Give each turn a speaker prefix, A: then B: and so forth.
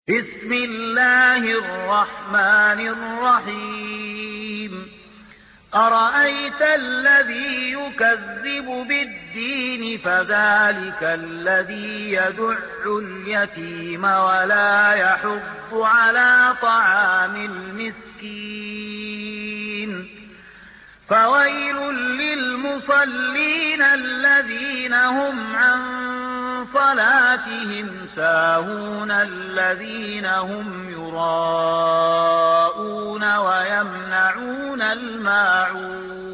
A: بسم الله الرحمن الرحيم أرأيت الذي يكذب بالدين فذلك الذي يدع اليتيم ولا يحض على طعام المسكين فويل للمصلين الذين هم عن صلاتهم ساهون الذين هم يراءون ويمنعون الماعون